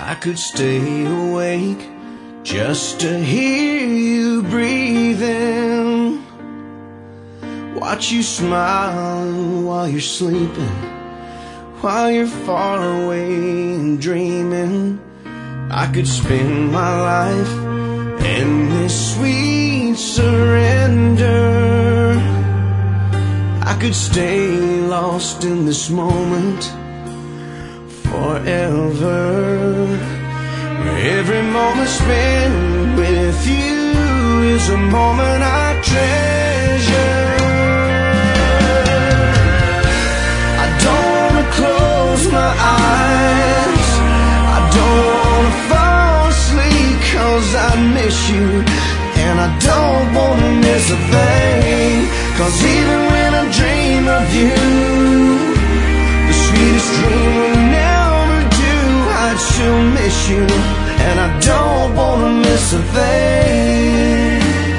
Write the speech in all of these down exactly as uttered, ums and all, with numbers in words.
I could stay awake just to hear you breathing, watch you smile while you're sleeping, while you're far away and dreaming. I could spend my life in this sweet surrender. I could stay lost in this moment forever. Every moment spent with you is a moment I treasure. I don't wanna close my eyes, I don't wanna fall asleep, 'cause I miss you, and I don't wanna miss a thing. 'Cause even when I dream of you, the sweetest dream will never do. I'd still miss you, and I don't wanna miss a thing.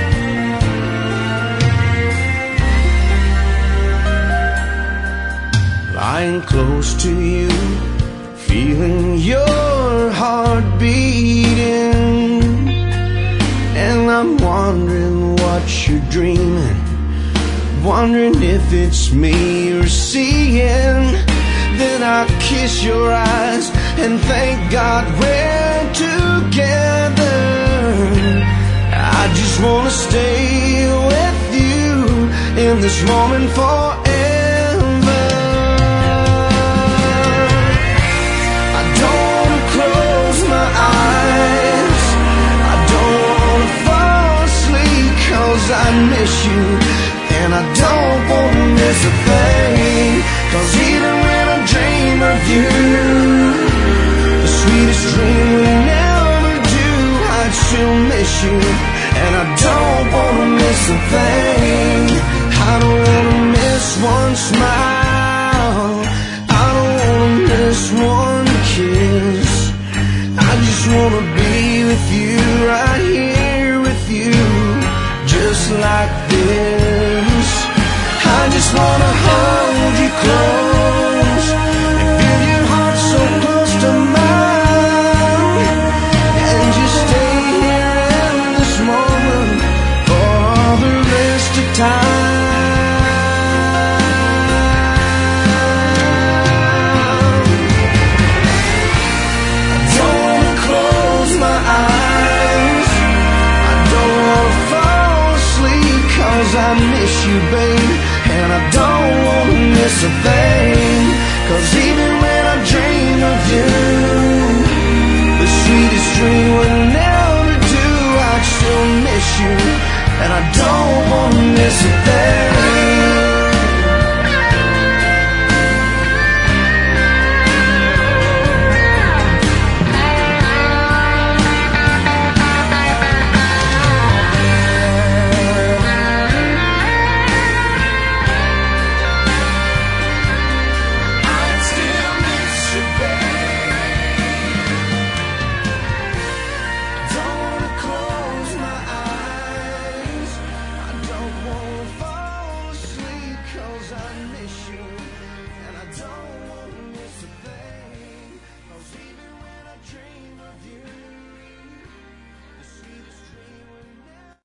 Lying close to you, feeling your heart beating, and I'm wondering what you're dreaming, wondering if it's me you're seeing. Then I kiss your eyes and thank God we're together. I just wanna stay with you in this moment forever. I don't wanna close my eyes, I don't wanna fall asleep, 'cause I miss you, and I don't wanna miss a thing. 'Cause even when I dream of you, the sweetest dream will never do. I'd still miss you, and I don't wanna miss a thing. I don't wanna miss one smile, I don't wanna miss one kiss. I just wanna be with you, right here with you, just like this. I just wanna hold you close and feel your heart so close to mine, and just stay here in this moment for all the rest of time. I don't wanna close my eyes, I don't wanna fall asleep, 'cause I miss you, babe, and I don't wanna miss a thing. 'Cause even when I dream of you, the sweetest dream would never do. I'd still miss you, and I don't wanna miss a thing.